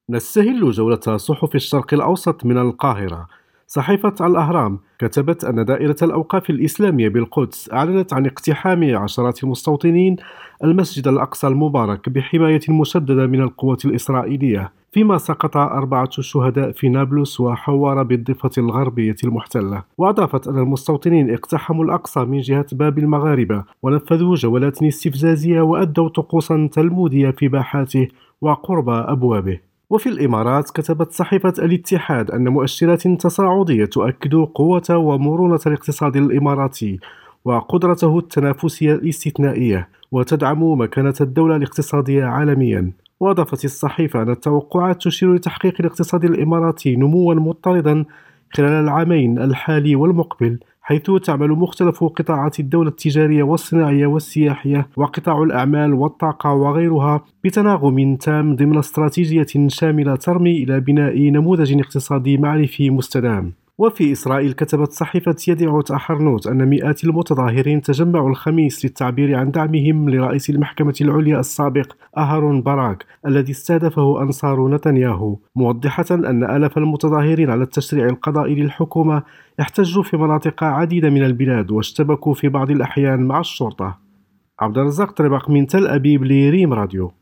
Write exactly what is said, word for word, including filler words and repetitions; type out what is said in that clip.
نستهل جولة صحف الشرق الأوسط من القاهرة. صحيفة الأهرام كتبت أن دائرة الأوقاف الإسلامية بالقدس أعلنت عن اقتحام عشرات المستوطنين المسجد الأقصى المبارك بحماية مشددة من القوات الإسرائيلية، فيما سقط أربعة شهداء في نابلس وحوار بالضفة الغربية المحتلة. وأضافت أن المستوطنين اقتحموا الأقصى من جهة باب المغاربة ونفذوا جولات استفزازية وأدوا طقوسا تلمودية في باحاته وقرب أبوابه. وفي الإمارات كتبت صحيفة الاتحاد أن مؤشرات تصاعدية تؤكد قوة ومرونة الاقتصاد الإماراتي وقدرته التنافسية الاستثنائية، وتدعم مكانة الدولة الاقتصادية عالميا. وأضافت الصحيفة أن التوقعات تشير لتحقيق الاقتصاد الإماراتي نموا مضطردا خلال العامين الحالي والمقبل، حيث تعمل مختلف قطاعات الدولة التجارية والصناعية والسياحية وقطاع الأعمال والطاقة وغيرها بتناغم تام ضمن استراتيجية شاملة ترمي إلى بناء نموذج اقتصادي معرفي مستدام. وفي إسرائيل كتبت صحيفة يدعوت أحرنوت أن مئات المتظاهرين تجمعوا الخميس للتعبير عن دعمهم لرئيس المحكمة العليا السابق أهرون باراك الذي استهدفه أنصار نتنياهو، موضحة أن آلاف المتظاهرين على التشريع القضائي للحكومة احتجوا في مناطق عديدة من البلاد واشتبكوا في بعض الأحيان مع الشرطة. عبد الرزاق طربق من تل أبيب لريم راديو.